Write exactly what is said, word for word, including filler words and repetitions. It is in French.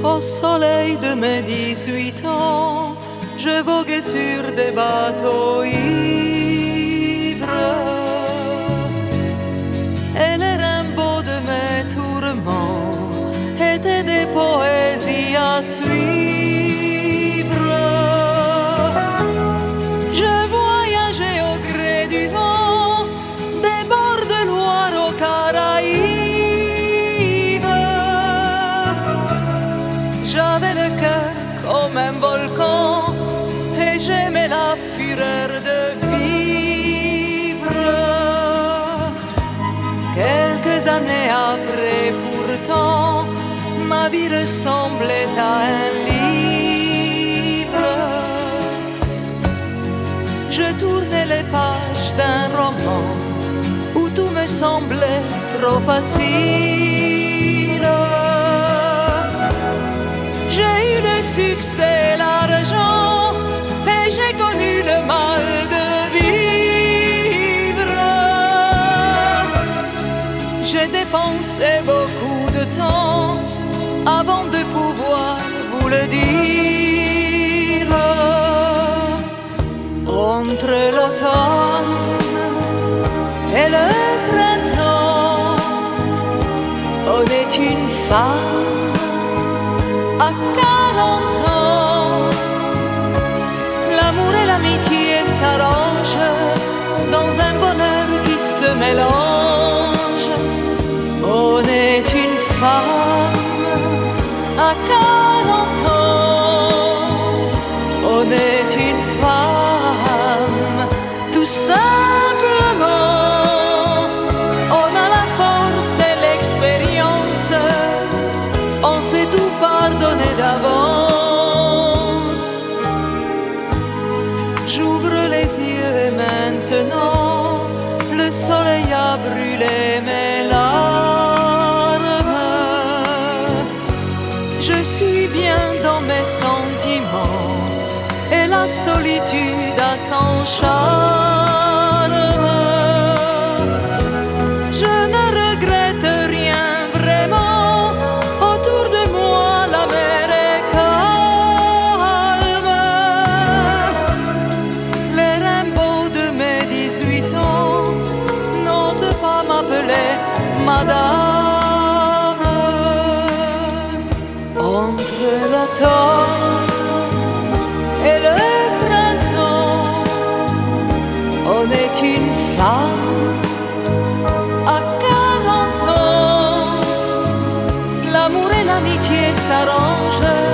Au soleil de mes dix-huit ans, je voguais sur des bateaux ivres, et les rainbows de mes tourments étaient des poésies à suivre. Je voyageais au gré du vent, des bords de Loire aux Caraïbes. J'avais le cœur comme un volcan et j'aimais la fureur de vivre. Quelques années après, pourtant, ma vie ressemblait à un livre. Je tournais les pages d'un roman où tout me semblait trop facile. J'ai eu le succès, l'argent, et j'ai connu le mal de vivre. J'ai dépensé beaucoup de temps avant de pouvoir vous le dire. Entre l'automne et le printemps, on est une femme à quarante ans. L'amour et l'amitié s'arrangent dans un bonheur qui se mélange. On est une femme à quarante ans, on est une femme, tout simplement. On a la force et l'expérience, on sait tout pardonner d'avance. J'ouvre les yeux et maintenant le soleil a brûlé mes larmes. Je suis bien dans mes sentiments et la solitude a son charme. Je ne regrette rien vraiment, autour de moi la mer est calme. Les rainbows de mes dix-huit ans n'osent pas m'appeler madame. Entre l'automne et le printemps, on est une femme à quarante ans. L'amour et l'amitié s'arrangent